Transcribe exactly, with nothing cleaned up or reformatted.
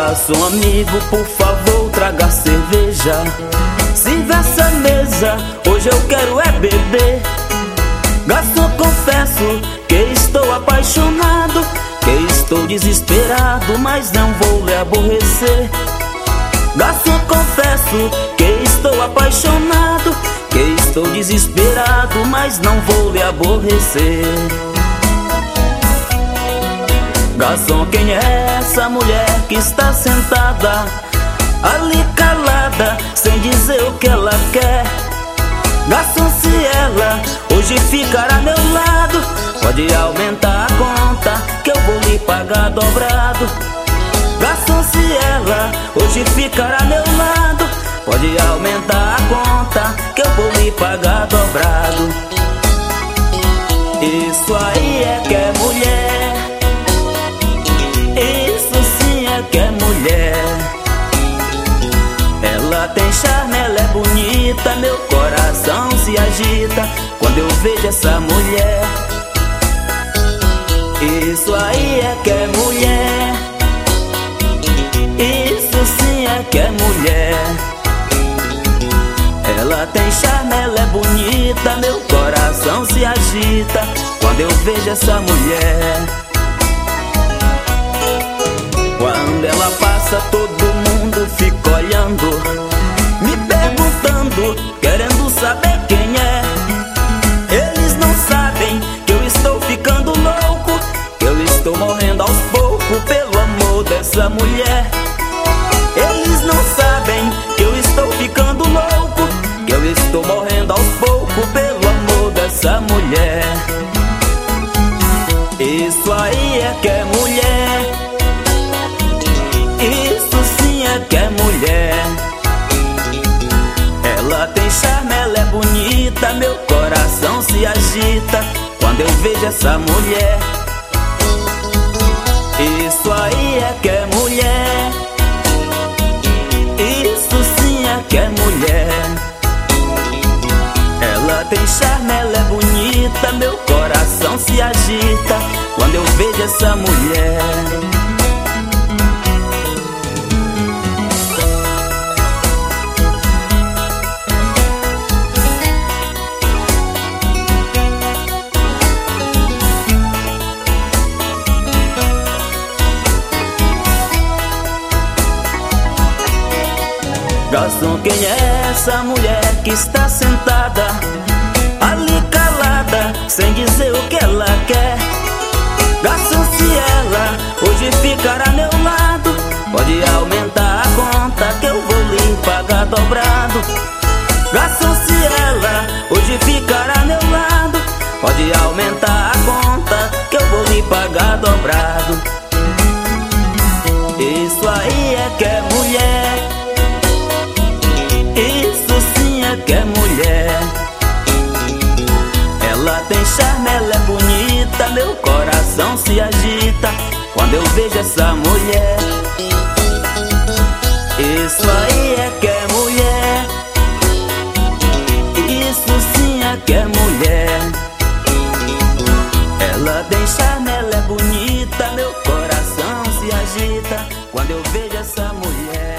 Garçom amigo, por favor, traga cerveja. Sirva essa mesa, hoje eu quero é beber. Garçom, confesso que estou apaixonado, que estou desesperado, mas não vou lhe aborrecer. Garçom, confesso que estou apaixonado, que estou desesperado, mas não vou lhe aborrecer. Garçom, quem é essa mulher que está sentada ali calada, sem dizer o que ela quer? Garçom, se ela hoje ficar a meu lado, pode aumentar a conta que eu vou lhe pagar dobrado. Garçom, se ela hoje ficar a meu lado, pode aumentar a conta que eu vou lhe pagar dobrado. Isso aí é que é mulher, isso sim é que é mulher. Ela tem charme, ela é bonita, meu coração se agita quando eu vejo essa mulher. Isso aí é que é mulher, isso sim é que é mulher. Ela tem charme, ela é bonita, meu coração se agita quando eu vejo essa mulher. Quando ela passa, todo mundo fica olhando, me perguntando, querendo saber quem é. Eles não sabem que eu estou ficando louco, que eu estou morrendo aos poucos pelo amor dessa mulher. Eles não sabem que eu estou ficando louco, que eu estou morrendo aos poucos pelo amor dessa mulher. Isso aí é que é mulher, isso sim é que é mulher. Ela tem charme, ela é bonita, meu coração se agita quando eu vejo essa mulher. Isso aí é que é mulher, isso sim é que é mulher. Ela tem charme, ela é bonita, meu coração se agita quando eu vejo essa mulher. Garçom, quem é essa mulher que está sentada ali calada, sem dizer o que ela quer? Garçom, se ela hoje ficar a meu lado, pode aumentar a conta que eu vou lhe pagar dobrado. Garçom, se ela hoje ficar a meu lado, pode aumentar a conta que eu vou lhe pagar dobrado. Isso aí é que é mulher, isso sim é que é mulher. Ela tem charme, ela é bonita, meu coração se agita quando eu vejo essa mulher. Isso aí é que é mulher, isso sim é que é mulher. Ela tem charme, ela é bonita, meu coração se agita quando eu vejo essa mulher.